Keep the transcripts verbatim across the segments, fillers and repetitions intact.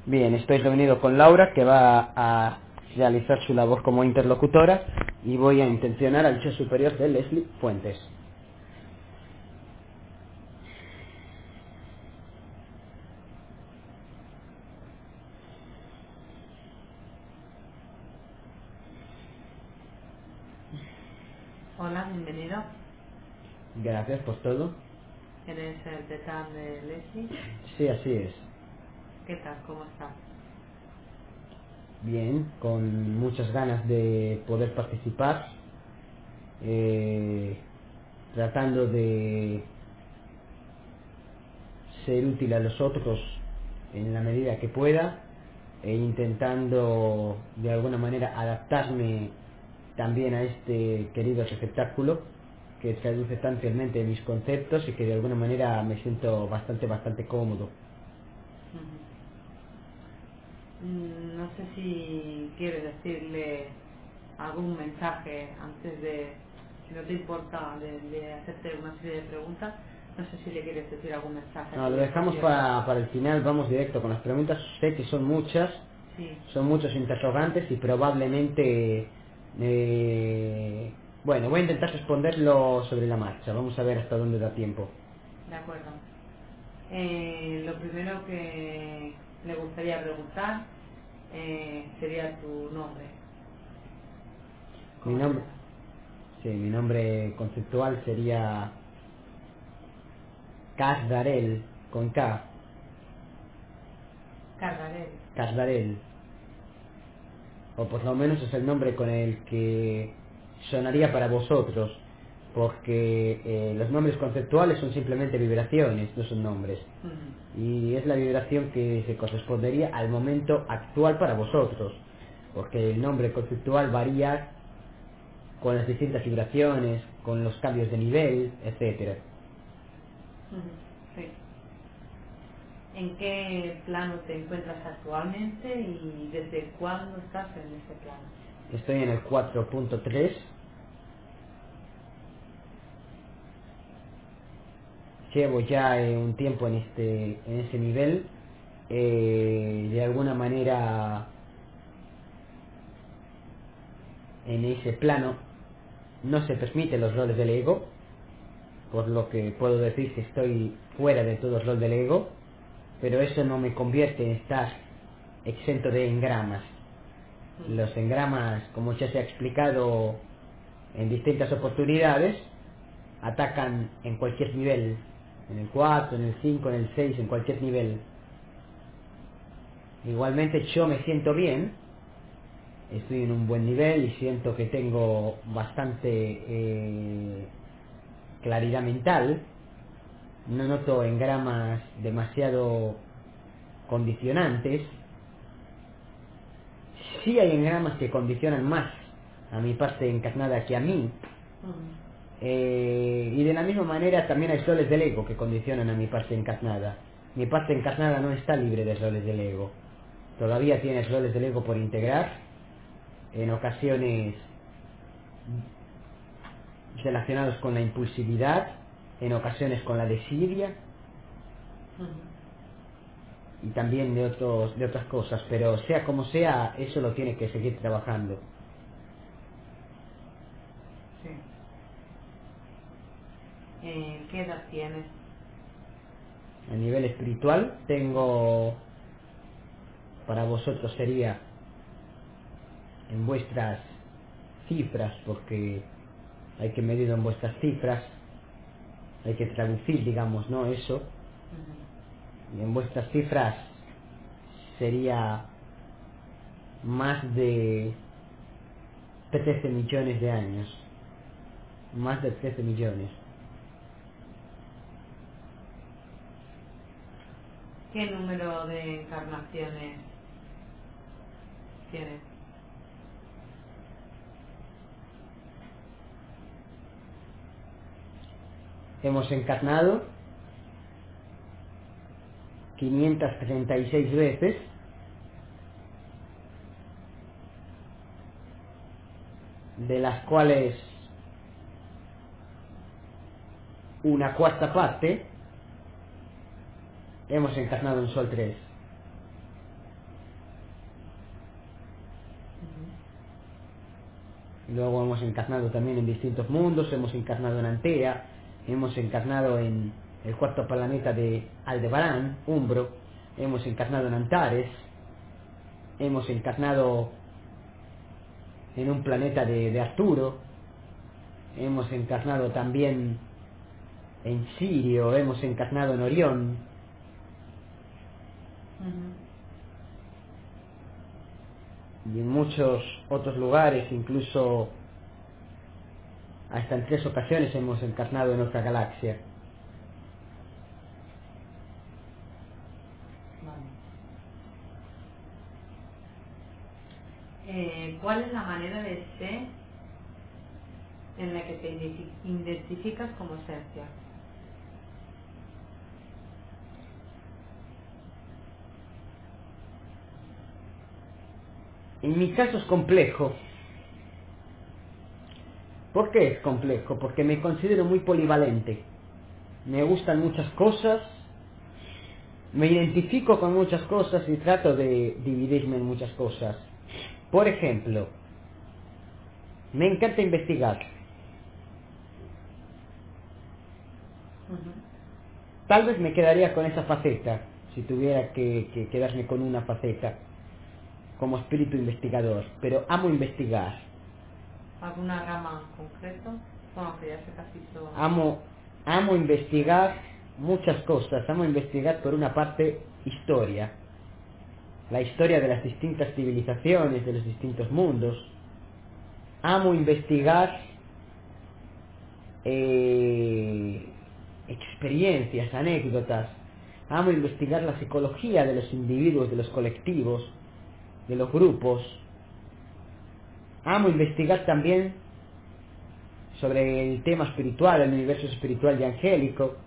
Bien, estoy reunido con Laura, que va a realizar su labor como interlocutora, y voy a intencionar al Yo Superior de Leslie Fuentes. Hola, bienvenido. Gracias por todo. ¿Eres el decán de Leslie? Sí, así es. ¿Qué tal? ¿Cómo estás? Bien, con muchas ganas de poder participar, eh, tratando de ser útil a los otros en la medida que pueda, e intentando de alguna manera adaptarme también a este querido espectáculo que traduce tan fielmente mis conceptos y que de alguna manera me siento bastante bastante cómodo. Ujú. Mm, No sé si quieres decirle algún mensaje antes de, si no te importa, de, de hacerte una serie de preguntas. No sé si le quieres decir algún mensaje a No, tu lo dejamos espacio. para, para el final, vamos directo con las preguntas. Sé que son muchas, Sí. son muchos interrogantes y probablemente... eh, bueno, voy a intentar responderlo sobre la marcha, vamos a ver hasta dónde da tiempo. De acuerdo. Eh, lo primero que le gustaría preguntar eh, sería tu nombre. Mi ¿Cómo te nombre, llamas? sí, mi nombre conceptual sería Casdarel, con K, Cardarel. Casdarel, o por lo menos es el nombre con el que sonaría para vosotros, porque eh, los nombres conceptuales son simplemente vibraciones, no son nombres, Ujú. y es la vibración que se correspondería al momento actual para vosotros, porque el nombre conceptual varía con las distintas vibraciones, con los cambios de nivel, etcétera. Ujú. Sí. ¿En qué plano te encuentras actualmente y desde cuándo estás en ese plano? Estoy en el cuatro punto tres. Llevo ya eh, un tiempo en este en ese nivel. Eh, de alguna manera en ese plano no se permiten los roles del ego, por lo que puedo decir que estoy fuera de todo el rol del ego, pero eso no me convierte en estar exento de engramas. Los Ujú. engramas, como ya se ha explicado en distintas oportunidades, atacan en cualquier nivel, en el cuatro, en el cinco, en el seis, en cualquier nivel. Igualmente yo me siento bien, estoy en un buen nivel y siento que tengo bastante eh, claridad mental, no noto engramas demasiado condicionantes. Sí hay engramas que condicionan más a mi parte encarnada que a mí, Ujú. eh, y de la misma manera también hay roles del ego que condicionan a mi parte encarnada. Mi parte encarnada no está libre de roles del ego, todavía tiene roles del ego por integrar, en ocasiones relacionados con la impulsividad, en ocasiones con la desidia Ujú. y también de otros de otras cosas, pero sea como sea, eso lo tiene que seguir trabajando. Sí. Eh, ¿Qué edad tienes? A nivel espiritual tengo, para vosotros sería en vuestras cifras, porque hay que medir en vuestras cifras, hay que traducir, digamos, no eso, Ujú. y en vuestras cifras sería más de trece millones de años, más de trece millones. ¿Qué número de encarnaciones tienes? Hemos encarnado quinientas treinta y seis veces, de las cuales una cuarta parte hemos encarnado en Sol tres. Luego hemos encarnado también en distintos mundos, hemos encarnado en Antea, hemos encarnado en el cuarto planeta de Aldebarán, Umbro, hemos encarnado en Antares, hemos encarnado en un planeta de, de Arturo, hemos encarnado también en Sirio, hemos encarnado en Orión. Uh-huh. Y en muchos otros lugares, incluso hasta en tres ocasiones hemos encarnado en otra galaxia. Eh, ¿Cuál es la manera de ser en la que te identificas como esencia? En mi caso es complejo. ¿Por qué es complejo? Porque me considero muy polivalente. Me gustan muchas cosas, me identifico con muchas cosas y trato de dividirme en muchas cosas. Por ejemplo, me encanta investigar. Uh-huh. Tal vez me quedaría con esa faceta, si tuviera que, que quedarme con una faceta, como espíritu investigador, pero amo investigar. ¿Alguna rama en concreto? Bueno, que ya se casi hizo... Amo, amo investigar muchas cosas, amo investigar por una parte historia, la historia de las distintas civilizaciones, de los distintos mundos. Amo investigar eh, experiencias, anécdotas. Amo investigar la psicología de los individuos, de los colectivos, de los grupos. Amo investigar también sobre el tema espiritual, el universo espiritual y angélico.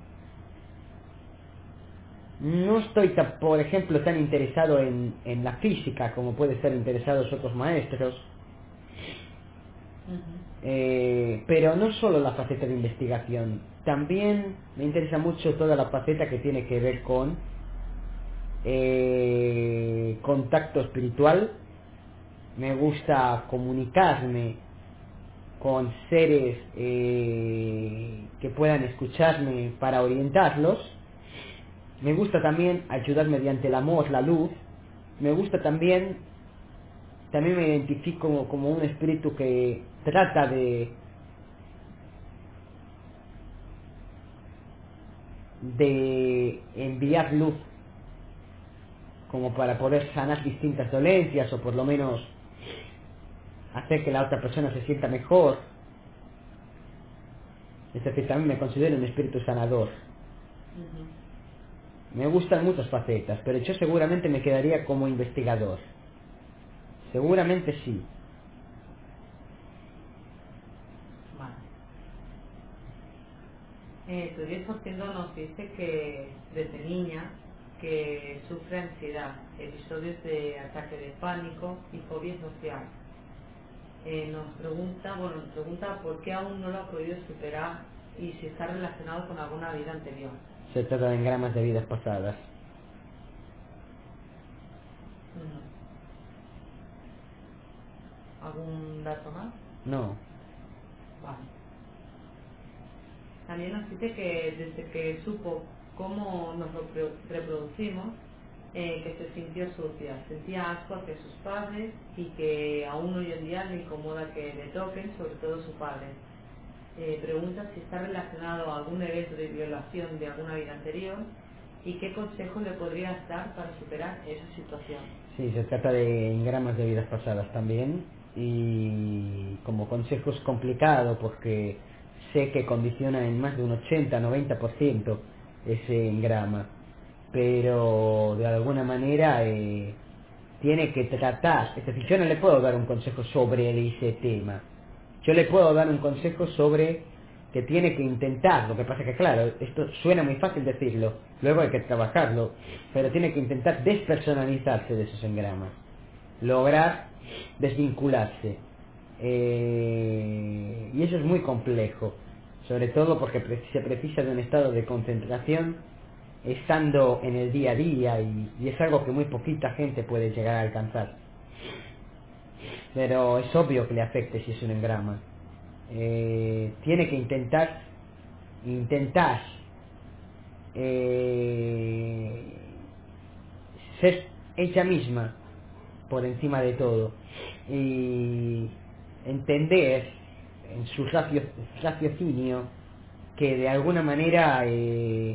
No estoy, por ejemplo, tan interesado en, en la física como puede estar interesados otros maestros. Uh-huh. Eh, pero no solo la faceta de investigación, también me interesa mucho toda la faceta que tiene que ver con eh, contacto espiritual. Me gusta comunicarme con seres eh, que puedan escucharme para orientarlos. Me gusta también ayudar mediante el amor, la luz. Me gusta también, también me identifico como, como un espíritu que trata de de enviar luz como para poder sanar distintas dolencias o por lo menos hacer que la otra persona se sienta mejor. Es decir, también me considero un espíritu sanador. Uh-huh. Me gustan muchas facetas, pero yo seguramente me quedaría como investigador. Seguramente sí. Vale. Eh, tu diez por ciento nos dice que desde niña que sufre ansiedad, episodios de ataque de pánico y fobia social. Eh, nos pregunta, bueno, nos pregunta por qué aún no lo ha podido superar y si está relacionado con alguna vida anterior. Se trata de engramas de vidas pasadas. Uh-huh. ¿Algún dato más? No. Vale. También nos dice que desde que supo cómo nos reproducimos, eh, que se sintió sucia, sentía asco hacia sus padres y que aún hoy en día le incomoda que le toquen, sobre todo su padre. Eh, pregunta si está relacionado a algún evento de violación de alguna vida anterior y qué consejo le podrías dar para superar esa situación. Sí, se trata de engramas de vidas pasadas también y como consejo es complicado porque sé que condiciona en más de un ochenta a noventa por ciento ese engrama, pero de alguna manera eh, tiene que tratar, es decir, yo no le puedo dar un consejo sobre ese tema, yo le puedo dar un consejo sobre que tiene que intentar, lo que pasa que claro, esto suena muy fácil decirlo, luego hay que trabajarlo, pero tiene que intentar despersonalizarse de esos engramas, lograr desvincularse, eh, y eso es muy complejo, sobre todo porque se precisa de un estado de concentración estando en el día a día y, y es algo que muy poquita gente puede llegar a alcanzar. pero es obvio que le afecte si es un engrama. Eh, tiene que intentar, intentar eh, ser ella misma por encima de todo y entender en su racio- raciocinio que de alguna manera eh,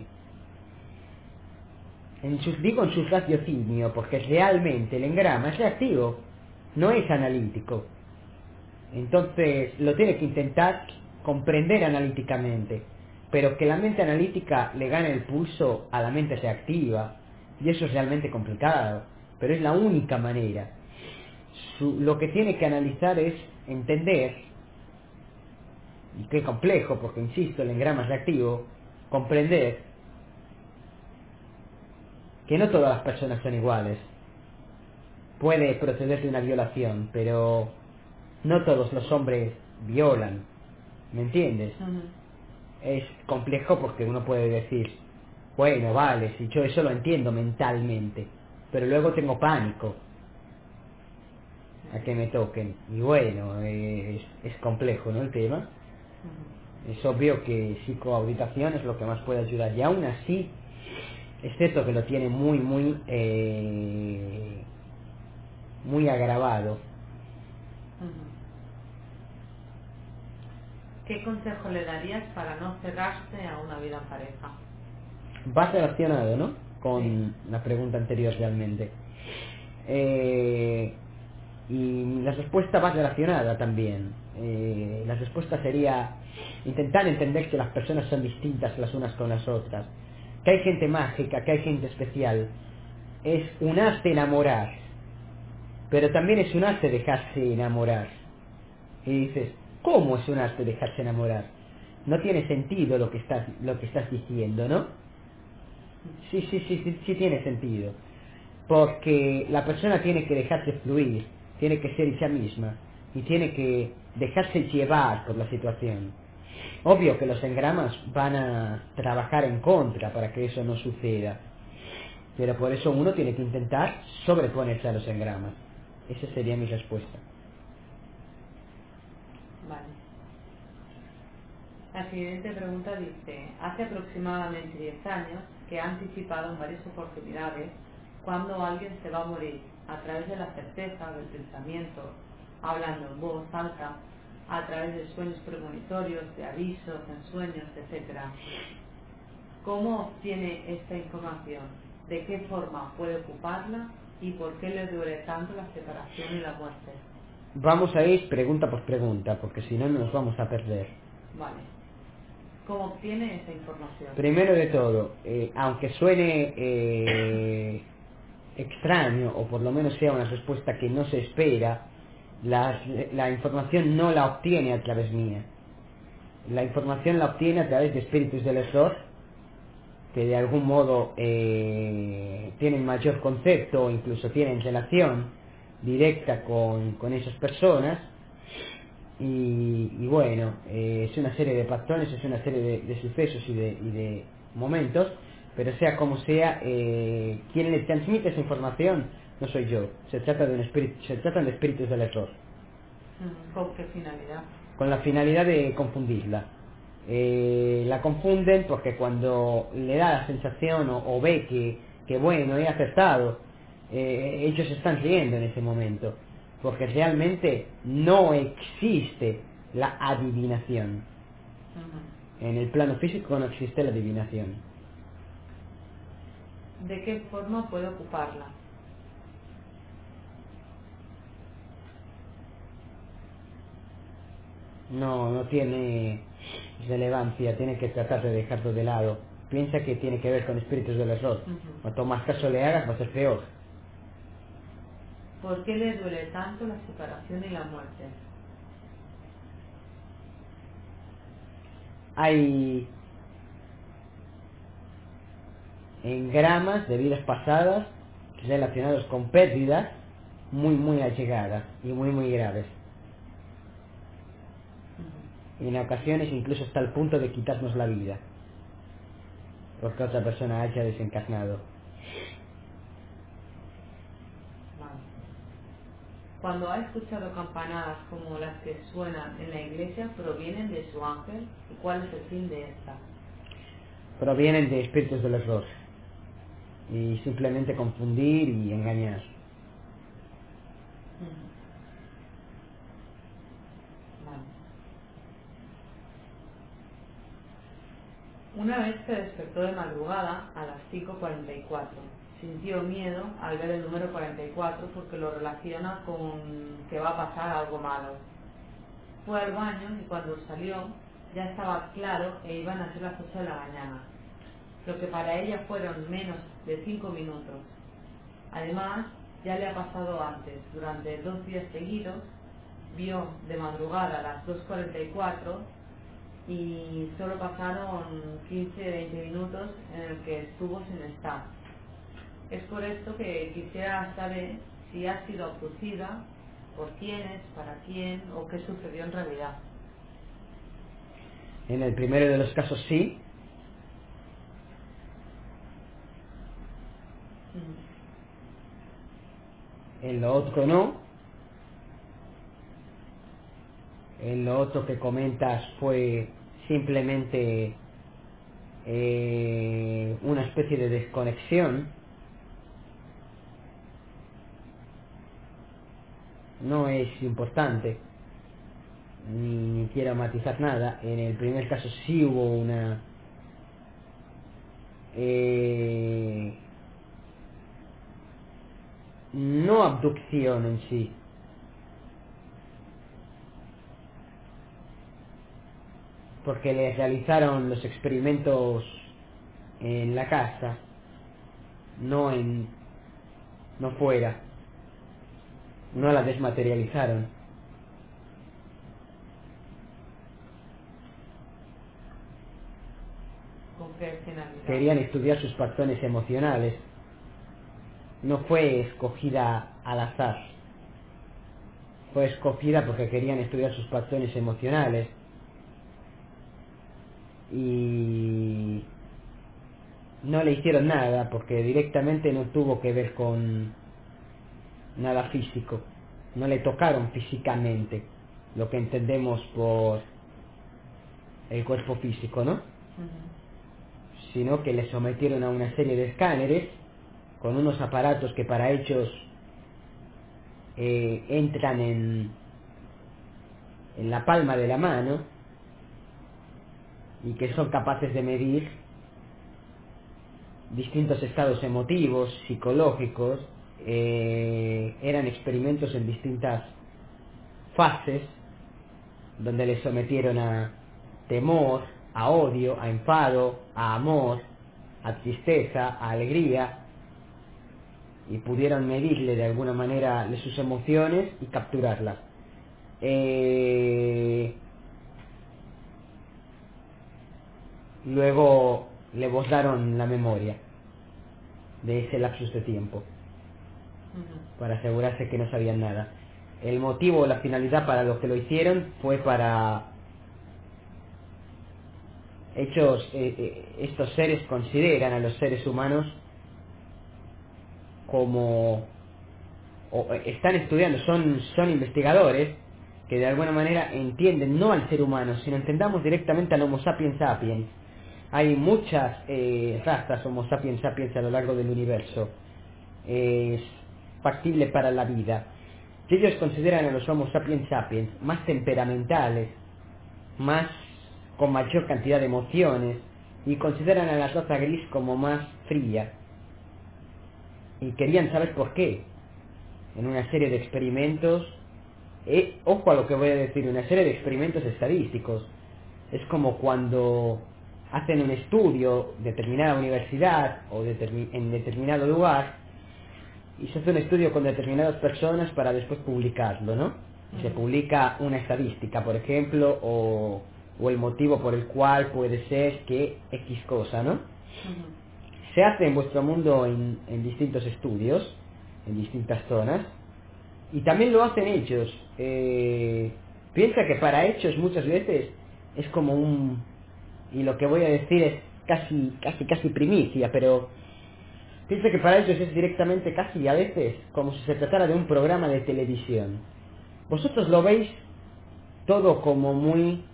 en sus, digo en su raciocinio porque realmente el engrama es reactivo, no es analítico. Entonces lo tiene que intentar comprender analíticamente, pero que la mente analítica le gane el pulso a la mente reactiva, y eso es realmente complicado, pero es la única manera. Su- lo que tiene que analizar es entender, y qué complejo, porque insisto, el engrama es reactivo, comprender que no todas las personas son iguales. Puede proceder de una violación, pero no todos los hombres violan, ¿me entiendes? Ujú. Es complejo porque uno puede decir, bueno, vale, si yo eso lo entiendo mentalmente, pero luego tengo pánico a que me toquen. Y bueno, eh, es, es complejo, ¿no? El tema. Ujú. Es obvio que psicoauditación es lo que más puede ayudar. Y aún así, es cierto que lo tiene muy, muy, eh, muy agravado. Ujú. ¿Qué consejo le darías para no cerrarse a una vida en pareja? Va relacionado, ¿no? Sí. Con la pregunta anterior realmente. Eh, y la respuesta va relacionada también. Eh, la respuesta sería intentar entender que las personas son distintas las unas con las otras. Que hay gente mágica, que hay gente especial. Es un arte enamorar, pero también es un arte dejarse enamorar. Y dices, ¿cómo es un arte dejarse enamorar? No tiene sentido lo que estás, lo que estás diciendo, ¿no? Sí, sí, sí, sí, sí tiene sentido. Porque la persona tiene que dejarse fluir, tiene que ser ella misma y tiene que dejarse llevar por la situación. Obvio que los engramas van a trabajar en contra para que eso no suceda, pero por eso uno tiene que intentar sobreponerse a los engramas. Esa sería mi respuesta. Vale. La siguiente pregunta dice, hace aproximadamente diez años que ha anticipado en varias oportunidades cuando alguien se va a morir a través de la certeza del pensamiento, hablando en voz alta, a través de sueños premonitorios, de avisos, en sueños, etcétera. ¿Cómo obtiene esta información? ¿De qué forma puede ocuparla? ¿Y por qué le duele tanto la separación y la muerte? Vamos a ir pregunta por pregunta, porque si no nos vamos a perder. Vale. ¿Cómo obtiene esa información? Primero de todo, eh, aunque suene eh, extraño, o por lo menos sea una respuesta que no se espera, la, la información no la obtiene a través mía. La información la obtiene a través de espíritus del error, que de algún modo eh, tienen mayor concepto o incluso tienen relación directa con, con esas personas. Y, y bueno, eh, es una serie de patrones, es una serie de, de sucesos y de, y de momentos, pero sea como sea, eh, quien le transmite esa información no soy yo, se trata de un espíritu, se tratan de espíritus del error, Mm, ¿Con qué finalidad? con la finalidad de confundirla. Eh, la confunden porque cuando le da la sensación o, o ve que, que bueno, he acertado, eh, ellos están riendo en ese momento, porque realmente no existe la adivinación. Ujú. En el plano físico no existe la adivinación. ¿De qué forma puede ocuparla? No, no tiene relevancia, tiene que tratar de dejarlo de lado. Piensa que tiene que ver con espíritus del error. Ujú. Cuanto más caso le hagas, va a ser peor. ¿Por qué le duele tanto la separación y la muerte? Hay engramas de vidas pasadas relacionados con pérdidas muy, muy allegadas y muy, muy graves. Ujú. Y en ocasiones incluso hasta el punto de quitarnos la vida, porque otra persona haya desencarnado. Vale. cuando ha escuchado campanadas como las que suenan en la iglesia, ¿provienen de su ángel? ¿Y cuál es el fin de esta? Provienen de espíritus del error y simplemente confundir y engañar. Ujú. Vale. Una vez se despertó de madrugada a las cinco cuarenta y cuatro. Sintió miedo al ver el número cuarenta y cuatro porque lo relaciona con que va a pasar algo malo. Fue al baño y cuando salió ya estaba claro e iban a ser las ocho de la mañana, lo que para ella fueron menos de cinco minutos. Además, ya le ha pasado antes, durante dos días seguidos, vio de madrugada a las dos cuarenta y cuatro y solo pasaron quince a veinte minutos en el que estuvo sin estar. Es por esto que quisiera saber si ha sido abducida, por quiénes, para quién o qué sucedió en realidad. En el primero de los casos sí, Mm. en lo otro no. En lo otro que comentas fue simplemente eh, una especie de desconexión. No es importante, ni, ni quiero matizar nada. En el primer caso sí hubo una eh, no abducción en sí, porque le realizaron los experimentos en la casa, no en no fuera, no la desmaterializaron. ¿Con qué finalidad? Querían estudiar sus patrones emocionales. No fue escogida al azar, fue escogida porque querían estudiar sus patrones emocionales. Y no le hicieron nada porque directamente no tuvo que ver con nada físico, no le tocaron físicamente lo que entendemos por el cuerpo físico, ¿no? Ujú. Sino que le sometieron a una serie de escáneres con unos aparatos que para ellos eh, entran en, en la palma de la mano y que son capaces de medir distintos estados emotivos, psicológicos. Eh, eran experimentos en distintas fases donde le sometieron a temor, a odio, a enfado, a amor, a tristeza, a alegría, y pudieron medirle de alguna manera sus emociones y capturarlas. Eh, luego le borraron la memoria de ese lapsus de tiempo Ujú. para asegurarse que no sabían nada. El motivo o la finalidad para lo que lo hicieron fue para hechos, eh, eh, estos seres consideran a los seres humanos como, o eh, están estudiando, son, son investigadores que de alguna manera entienden no al ser humano, sino entendamos directamente al Homo sapiens sapiens. Hay muchas eh, razas Homo sapiens sapiens a lo largo del universo. Es factible para la vida. Y ellos consideran a los Homo sapiens sapiens más temperamentales, más con mayor cantidad de emociones, y consideran a la raza gris como más fría. Y querían saber por qué. En una serie de experimentos, eh, ojo a lo que voy a decir, una serie de experimentos estadísticos. Es como cuando hacen un estudio en determinada universidad o determi- en determinado lugar, y se hace un estudio con determinadas personas para después publicarlo, ¿no? Y se Ujú. publica una estadística, por ejemplo, o, o el motivo por el cual puede ser que X cosa, ¿no? Ujú. Se hace en vuestro mundo en, en distintos estudios, en distintas zonas, y también lo hacen ellos. Eh, piensa que para hechos muchas veces es como un, y lo que voy a decir es casi, casi, casi primicia, pero Piensa que para ellos es directamente, casi a veces, como si se tratara de un programa de televisión. Vosotros lo veis todo como muy...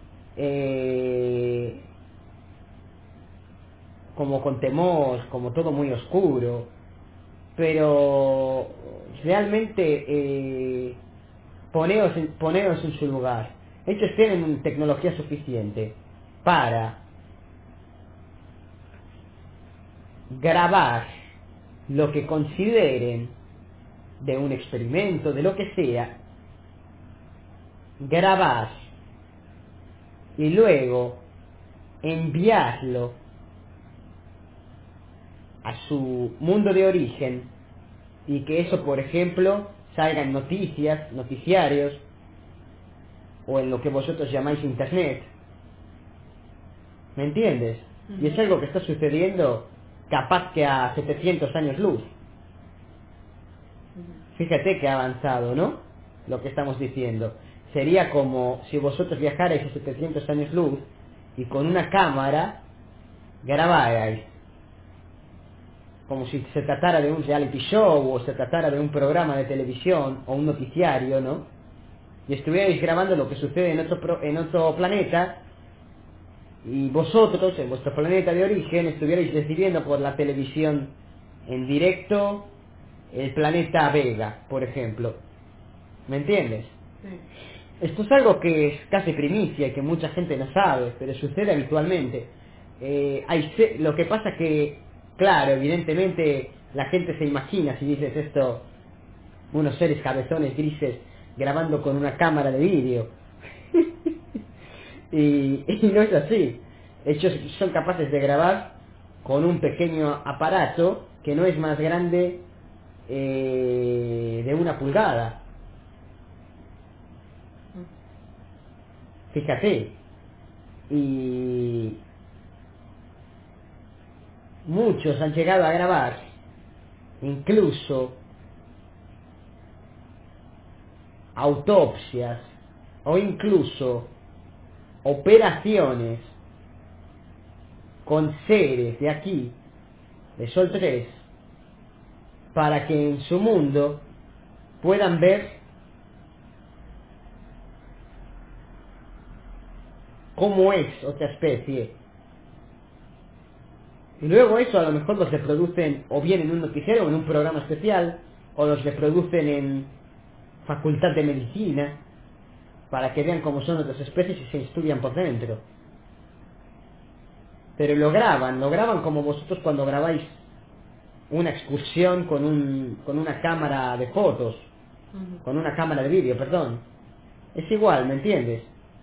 Eh, como con temor, como todo muy oscuro, pero realmente eh, poneos, en, poneos en su lugar. Ellos tienen tecnología suficiente para grabar lo que consideren de un experimento, de lo que sea, grabar y luego enviarlo a su mundo de origen y que eso, por ejemplo, salga en noticias, noticiarios o en lo que vosotros llamáis internet. ¿Me entiendes? Uh-huh. Y es algo que está sucediendo capaz que a setecientos años luz. Uh-huh. Fíjate que ha avanzado, ¿no? Lo que estamos diciendo. Sería como si vosotros viajarais a setecientos años luz y con una cámara grabarais. Como si se tratara de un reality show o se tratara de un programa de televisión o un noticiario, ¿no? Y estuvierais grabando lo que sucede en otro, pro, en otro planeta y vosotros, en vuestro planeta de origen, estuvierais recibiendo por la televisión en directo el planeta Vega, por ejemplo. ¿Me entiendes? Sí. Esto es algo que es casi primicia y que mucha gente no sabe, pero sucede habitualmente. Eh, hay se lo que pasa que, claro, evidentemente la gente se imagina, si dices esto, unos seres cabezones grises grabando con una cámara de vídeo. y, y no es así. Ellos son capaces de grabar con un pequeño aparato que no es más grande eh, de una pulgada. Fíjate. Y muchos han llegado a grabar incluso autopsias o incluso operaciones con seres de aquí, de Sol tres, para que en su mundo puedan ver cómo es otra especie. Y luego eso a lo mejor los reproducen o bien en un noticiero o en un programa especial, o los reproducen en facultad de medicina, para que vean cómo son otras especies y se estudian por dentro. Pero lo graban, lo graban como vosotros cuando grabáis una excursión con un con una cámara de fotos, uh-huh. con una cámara de vídeo, perdón. Es igual, ¿me entiendes?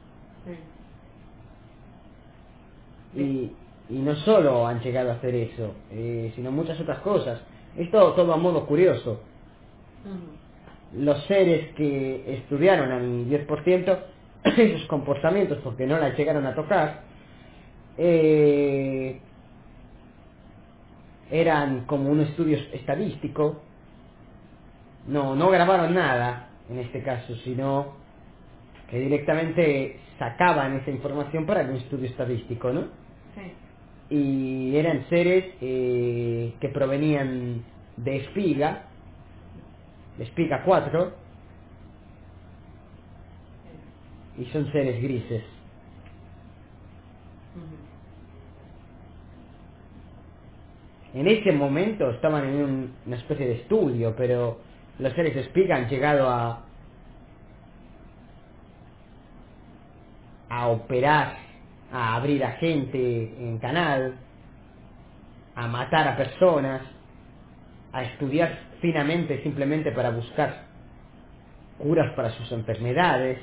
Sí. Y, y no solo han llegado a hacer eso, eh, sino muchas otras cosas. Es todo, todo a modo curioso. Uh-huh. Los seres que estudiaron al diez por ciento esos comportamientos, porque no las llegaron a tocar, eh, eran como un estudio estadístico. No, no grabaron nada en este caso, sino que directamente sacaban esa información para un estudio estadístico, ¿no? Sí. Y eran seres eh, que provenían de Espiga, de Espiga cuatro, y son seres grises. En ese momento estaban en un, una especie de estudio, pero los seres de Espiga han llegado a a operar, a abrir a gente en canal, a matar a personas, a estudiar finamente simplemente para buscar curas para sus enfermedades.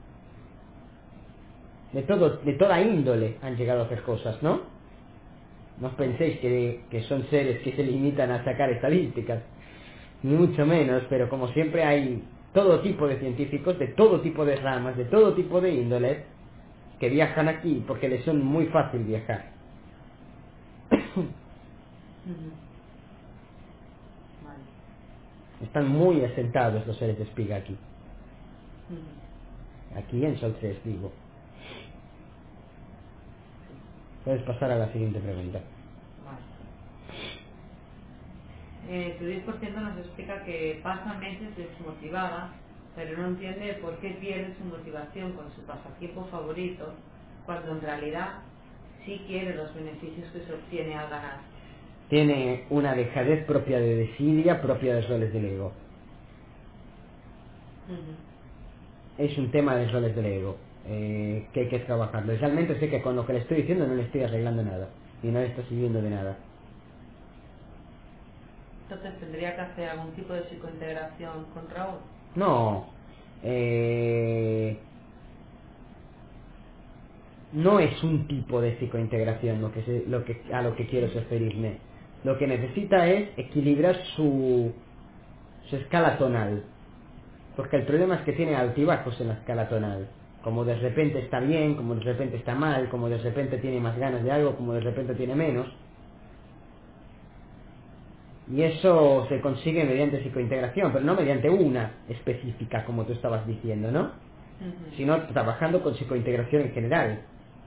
De todo, de toda índole han llegado a hacer cosas, ¿no? No os penséis que, que son seres que se limitan a sacar estadísticas, ni mucho menos, pero como siempre hay todo tipo de científicos, de todo tipo de ramas, de todo tipo de índoles, que viajan aquí porque les son muy fácil viajar. Están muy asentados los seres de Espiga aquí. Aquí en Sol tres, digo. Puedes pasar a la siguiente pregunta. eh, tu diez por ciento nos explica que pasa meses desmotivada, pero no entiende por qué pierde su motivación con su pasatiempo favorito, cuando en realidad sí quiere los beneficios que se obtiene al ganar. Tiene una dejadez propia de desidia, propia de los roles del ego. Ujú. Es un tema de los roles del ego, eh, que hay que trabajarlo. Realmente sé que con lo que le estoy diciendo no le estoy arreglando nada, y no le está sirviendo de nada. Entonces tendría que hacer algún tipo de psicointegración con Raúl. No, eh, no es un tipo de psicointegración lo que se- lo que, a lo que quiero referirme. Lo que necesita es equilibrar su, su escala tonal. Porque el problema es que tiene altibajos en la escala tonal. Como de repente está bien, como de repente está mal, como de repente tiene más ganas de algo, como de repente tiene menos. Y eso se consigue mediante psicointegración, pero no mediante una específica, como tú estabas diciendo, ¿no? Ujú. Sino trabajando con psicointegración en general,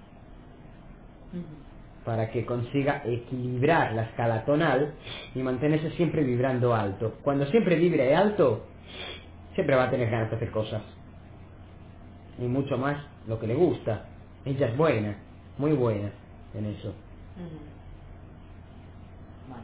Ujú. para que consiga equilibrar la escala tonal y mantenerse siempre vibrando alto. Cuando siempre vibre alto, siempre va a tener ganas de hacer cosas. Y mucho más lo que le gusta. Ella es buena, muy buena en eso. Ujú. Vale.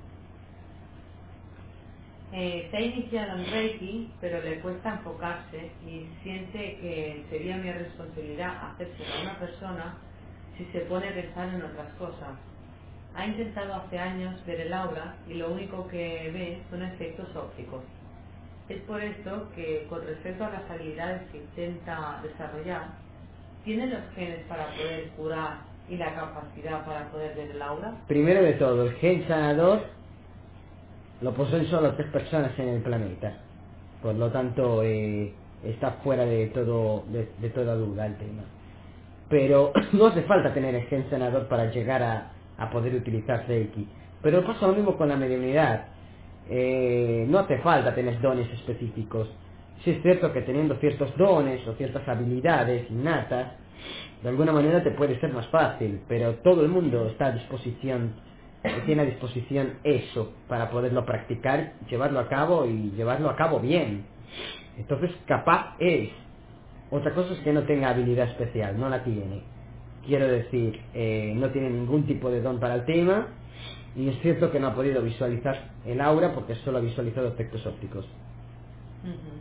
Eh, se ha iniciado en Reiki, pero le cuesta enfocarse y siente que sería mi responsabilidad hacérselo a una persona si se pone a pensar en otras cosas. Ha intentado hace años ver el aura y lo único que ve son efectos ópticos. Es por esto que, con respecto a las habilidades que intenta desarrollar, ¿tiene los genes para poder curar y la capacidad para poder ver el aura? Primero de todo, el gen sanador lo poseen solo tres personas en el planeta. Por lo tanto, eh, está fuera de todo de, de toda duda el tema. Pero no hace falta tener el gen sanador para llegar a, a poder utilizar Reiki. Pero pasa lo mismo con la mediunidad. Eh, no hace falta tener dones específicos. Sí es cierto que teniendo ciertos dones o ciertas habilidades innatas, de alguna manera te puede ser más fácil, pero todo el mundo está a disposición, eh, tiene a disposición eso para poderlo practicar, llevarlo a cabo y llevarlo a cabo bien. Entonces capaz es. Otra cosa es que no tenga habilidad especial, no la tiene. Quiero decir, eh, no tiene ningún tipo de don para el tema, y es cierto que no ha podido visualizar el aura porque solo ha visualizado efectos ópticos. Ujú.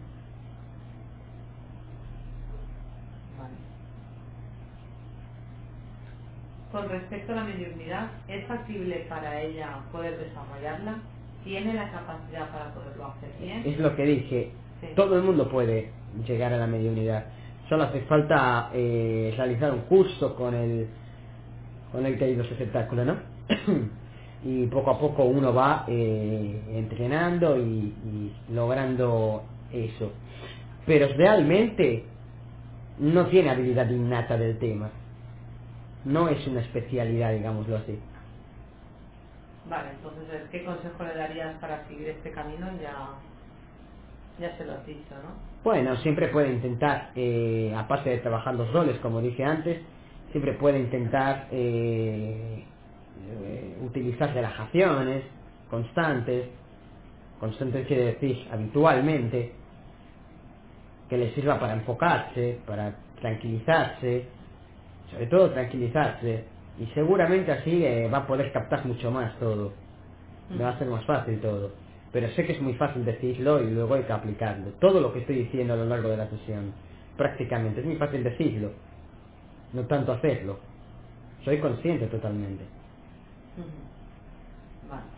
Vale. Con respecto a la mediunidad, ¿es factible para ella poder desarrollarla? ¿Tiene la capacidad para poderlo hacer bien? Es lo que dije, Sí. todo el mundo puede llegar a la mediunidad. Solo hace falta eh, realizar un curso con el con el caído espectáculo, ¿no? Y poco a poco uno va eh, entrenando y, y logrando eso. Pero realmente no tiene habilidad innata del tema. No es una especialidad, digámoslo así. Vale, entonces, ¿qué consejo le darías para seguir este camino? Ya, ya se lo has dicho, ¿no? Bueno, siempre puede intentar, eh, aparte de trabajar los roles, como dije antes, siempre puede intentar eh, eh, utilizar relajaciones constantes. Constantes quiere decir habitualmente, que le sirva para enfocarse, para tranquilizarse, sobre todo tranquilizarse, y seguramente así eh, va a poder captar mucho más todo, le va a ser más fácil todo. Pero sé que es muy fácil decirlo y luego hay que aplicarlo. Todo lo que estoy diciendo a lo largo de la sesión, prácticamente, es muy fácil decirlo, no tanto hacerlo. Soy consciente totalmente. Ujú. Vale.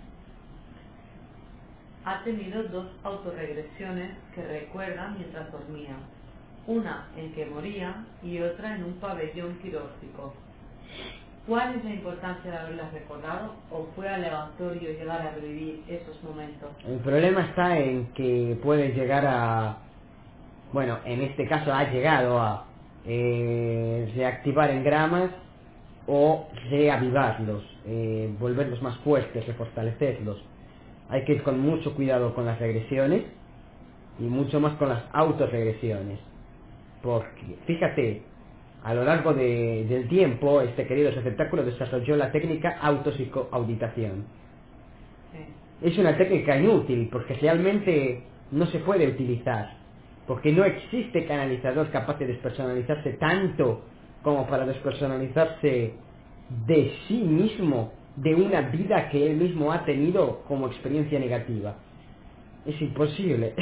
Ha tenido dos autorregresiones que recuerda mientras dormía. Una en que moría y otra en un pabellón quirúrgico. ¿Cuál es la importancia de haberlas recordado o fue aleatorio llegar a revivir esos momentos? El problema está en que puede llegar a, bueno, en este caso ha llegado a eh, reactivar engramas o reavivarlos, eh, volverlos más fuertes, refortalecerlos. Hay que ir con mucho cuidado con las regresiones y mucho más con las autorregresiones, porque fíjate, a lo largo de- del tiempo este querido receptáculo desarrolló la técnica autopsicoauditación. Sí. Es una técnica inútil porque realmente no se puede utilizar, porque no existe canalizador capaz de despersonalizarse tanto como para despersonalizarse de sí mismo, de una vida que él mismo ha tenido como experiencia negativa. Es imposible.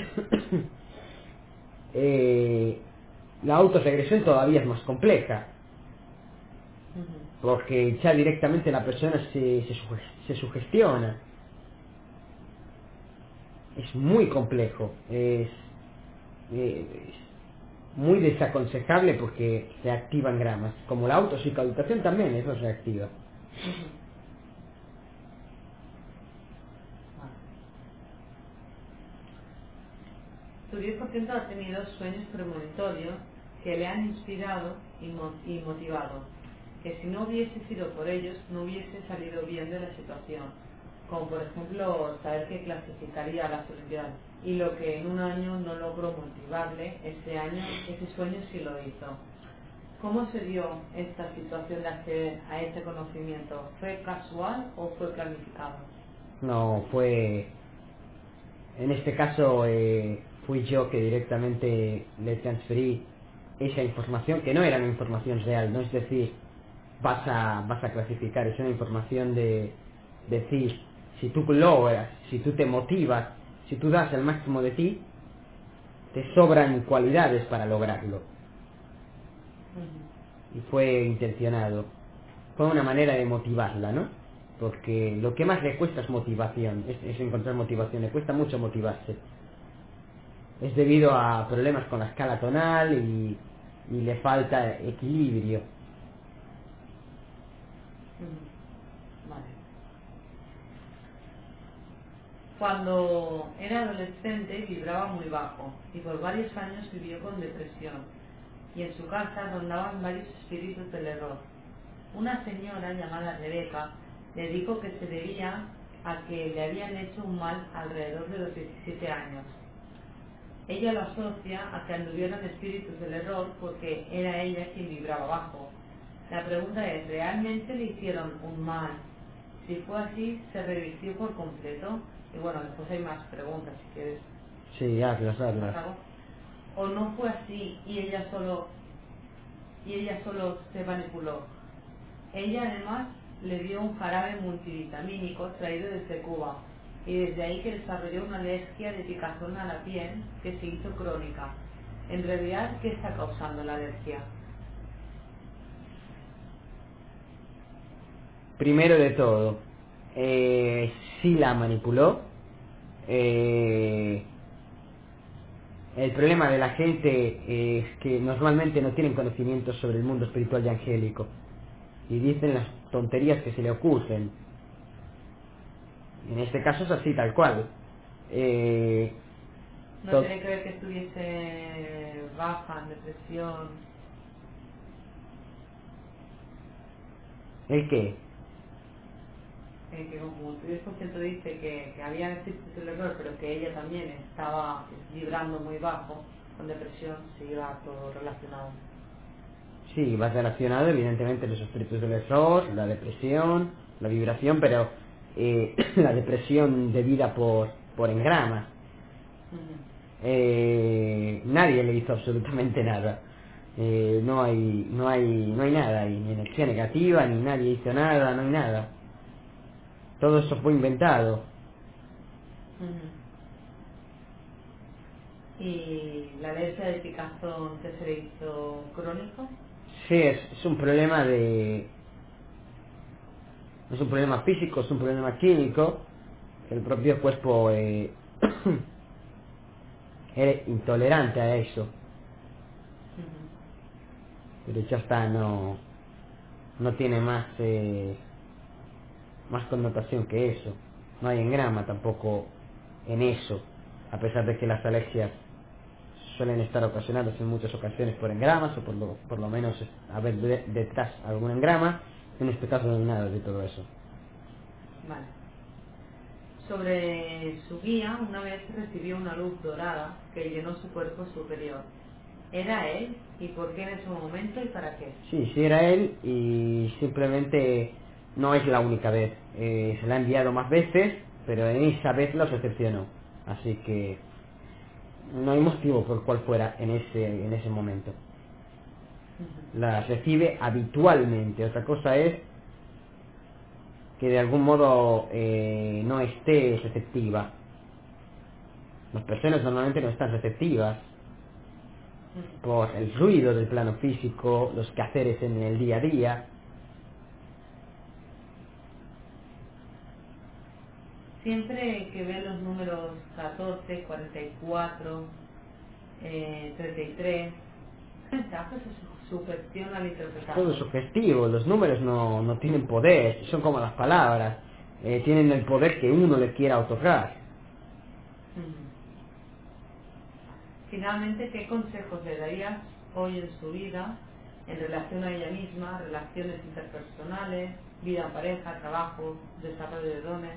Eh, la autorregresión todavía es más compleja, Ujú. porque ya directamente la persona se, se, suge- se sugestiona. Es muy complejo, es, eh, es muy desaconsejable porque se activan gramas, como la autopsicoeducación también, eso se activa. Ujú. Vale. Su diez por ciento ha tenido sueños premonitorios que le han inspirado y, mo- y motivado, que si no hubiese sido por ellos no hubiese salido bien de la situación, como por ejemplo saber que clasificaría a las Olimpiadas y lo que en un año no logró motivarle, ese año, ese sueño sí lo hizo. ¿Cómo se dio esta situación de acceder a ese conocimiento? ¿Fue casual o fue planificado? No, fue, en este caso eh, fui yo que directamente le transferí esa información, que no era una información real, no es decir, vas a, vas a clasificar, es una información de decir, si tú logras, si tú te motivas, si tú das el máximo de ti, te sobran cualidades para lograrlo. Ujú. Y fue intencionado. Fue una manera de motivarla, ¿no? Porque lo que más le cuesta es motivación, es, es encontrar motivación, le cuesta mucho motivarse. Es debido a problemas con la escala tonal y, y le falta equilibrio. Ujú. Vale. Cuando era adolescente vibraba muy bajo y por varios años vivió con depresión y en su casa rondaban varios espíritus del error. Una señora llamada Rebeca le dijo que se debía a que le habían hecho un mal alrededor de los diecisiete años. Ella lo asocia a que anduvieron espíritus del error porque era ella quien vibraba bajo. La pregunta es, ¿realmente le hicieron un mal? Si fue así, ¿se revirtió por completo? Y bueno, después hay más preguntas, si quieres. Sí, hazlas, hazlas. ¿Acabo? ¿O no fue así y ella solo y ella solo se manipuló? Ella además le dio un jarabe multivitamínico traído desde Cuba y desde ahí que desarrolló una alergia de picazón a la piel que se hizo crónica. En realidad, ¿qué está causando la alergia? Primero de todo, eh, sí la manipuló. Eh, el problema de la gente es que normalmente no tienen conocimientos sobre el mundo espiritual y angélico y dicen las tonterías que se le ocurren. En este caso es así, tal cual. Eh, No to- tiene que ver que estuviese baja, en depresión. ¿El qué? Eh, que como tu diez por ciento dice que, que había espíritus del error, pero que ella también estaba vibrando muy bajo, con depresión, se iba todo relacionado. Sí, va relacionado evidentemente los espíritus del error, la depresión, la vibración, pero eh, la depresión debida por, por engramas. Ujú. Eh, nadie le hizo absolutamente nada. Eh, no hay no hay no hay nada ahí, ni energía negativa, ni nadie hizo nada, no hay nada. Todo eso fue inventado. Ujú. Y la alergia de picazón que se le hizo crónico. Sí, es, es un problema de no es un problema físico, es un problema químico. El propio cuerpo eh, es intolerante a eso, Ujú. pero ya está, no no tiene más eh, más connotación que eso. No hay engrama tampoco en eso, a pesar de que las alergias suelen estar ocasionadas en muchas ocasiones por engramas o por lo, por lo menos haber de- detrás algún engrama. En este caso no hay nada de todo eso. Vale. Sobre su guía, una vez recibió una luz dorada que llenó su cuerpo superior. ¿Era él? ¿Y por qué en ese momento y para qué? Sí, sí era él y simplemente no es la única vez. Eh, se la ha enviado más veces, pero en esa vez los recepcionó, así que no hay motivo por el cual fuera en ese en ese momento. Las recibe habitualmente. Otra cosa es que de algún modo eh, no esté receptiva. Las personas normalmente no están receptivas por el ruido del plano físico, los quehaceres en el día a día. Siempre que ve los números catorce, cuarenta y cuatro, eh, treinta y tres, mensajes se sugestionan al interpretar. Todo es sugestivo, los números no, no tienen poder, son como las palabras, eh, tienen el poder que uno le quiera otorgar. Mm. Finalmente, ¿qué consejos le darías hoy en su vida en relación a ella misma, relaciones interpersonales, vida en pareja, trabajo, desarrollo de dones?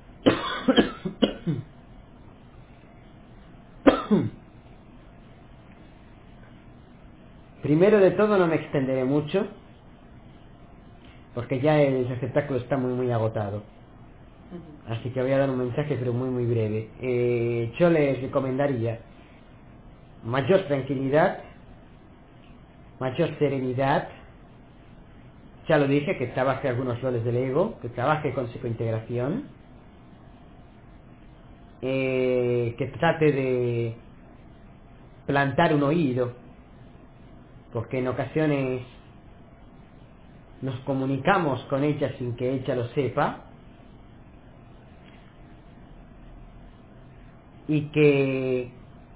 Primero de todo no me extenderé mucho, porque ya el receptáculo está muy muy agotado. Uh-huh. Así que voy a dar un mensaje pero muy muy breve. Eh, yo les recomendaría mayor tranquilidad, mayor serenidad. Ya lo dije, que trabaje algunos roles del ego, que trabaje con psicointegración, eh, que trate de plantar un oído, porque en ocasiones nos comunicamos con ella sin que ella lo sepa, y que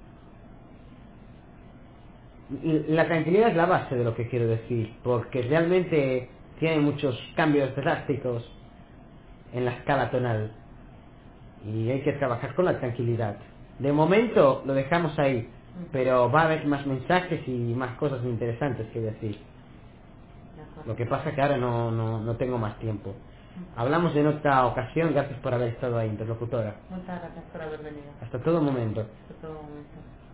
la tranquilidad es la base de lo que quiero decir, porque realmente tiene muchos cambios drásticos en la escala tonal y hay que trabajar con la tranquilidad. De momento lo dejamos ahí, pero va a haber más mensajes y más cosas interesantes que decir. Lo que pasa que ahora no, no, no tengo más tiempo. Hablamos en otra ocasión. Gracias por haber estado ahí, interlocutora. Muchas gracias por haber venido. Hasta todo momento. Hasta todo momento.